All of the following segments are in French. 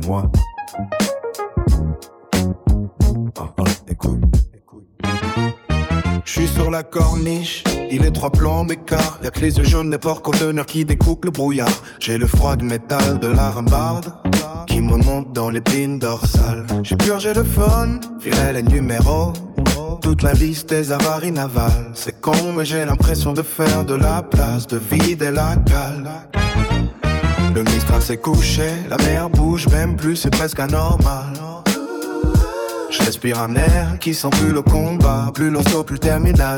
moi. Écoute. J'suis sur la corniche, il est 3 plombs d'écart. Y'a que les yeux jaunes des porte-conteneurs qui découpent le brouillard. J'ai le froid de métal de la rambarde qui me monte dans l'épine dorsale. J'ai purgé le phone, viré les numéros, toute la liste des avaries navales. C'est con mais j'ai l'impression de faire de la place, de vider la cale. Le Mistral s'est couché, la mer bouge même plus, c'est presque anormal. Je respire un air qui sent plus le combat, plus l'hosto, plus le terminal.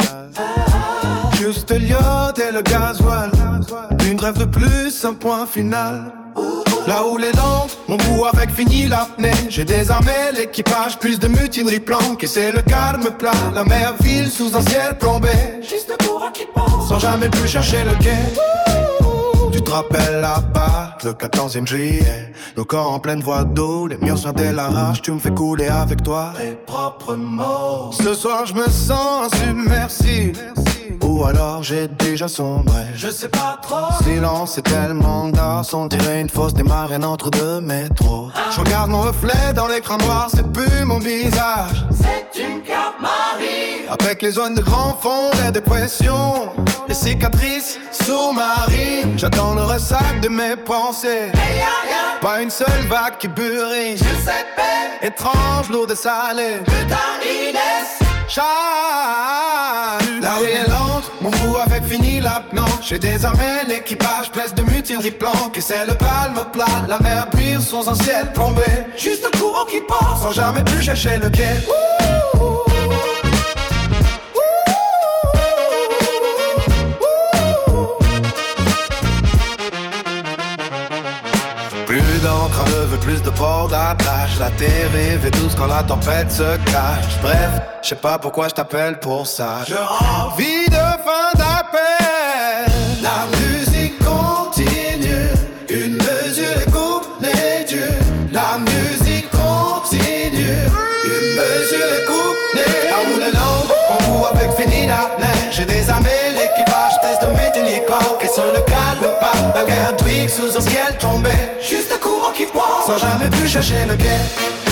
Juste l'iode et le gasoil, une trêve de plus, un point final. Là où les lampes, mon goût avec fini l'apnée. J'ai désarmé l'équipage, plus de mutinerie planquée. C'est le calme plat, la mer ville sous un ciel plombé. Juste pour un qui pense, sans jamais plus chercher le quai. Tu te rappelles là-bas, le 14e juillet, nos corps en pleine voie d'eau, les miens sortaient la rage, tu me fais couler avec toi les propres mots. Ce soir je me sens insubmersible, ou alors j'ai déjà sombré, je sais pas trop. Silence et tellement d'art, on dirait une fausse des marraines entre deux métros. Je regarde mon reflet dans l'écran noir, c'est plus mon visage, c'est une carte Marie. Avec les zones de grand fond, les dépressions, les cicatrices sous-marines. J'attends le ressac de mes pensées, pas une seule vague qui burie. Sur cette paix étrange, lourde et salée, putain Inès Charles. La rue est lente, mon goût avec fini l'apnée. J'ai désarmé l'équipage, place de mutinerie planquée. C'est le calme plat, la mer brille sous un ciel plombé. Juste un courant qui passe, sans jamais plus chercher le quai. Plus d'encre à lever, plus de port d'attache. La terre rêve et douce quand la tempête se cache. Bref, je sais pas pourquoi je t'appelle pour ça. Je envie de fin d'appel. La musique continue, une mesure et coupe les dieux. La musique continue, une mesure et coupe les. À rouler lent, on court avec fini la neige. J'ai désarmé l'équipage, test de météniquant. Et sur le calme pas, la guerre Twig sous un ciel tombé. Juste un courant qui pointe, sans jamais plus chercher le quai.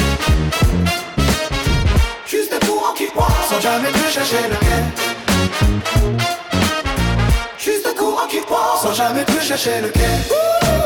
Juste un courant qui pointe, sans jamais plus chercher le quai. Juste un courant qui pointe, sans jamais plus chercher le quai.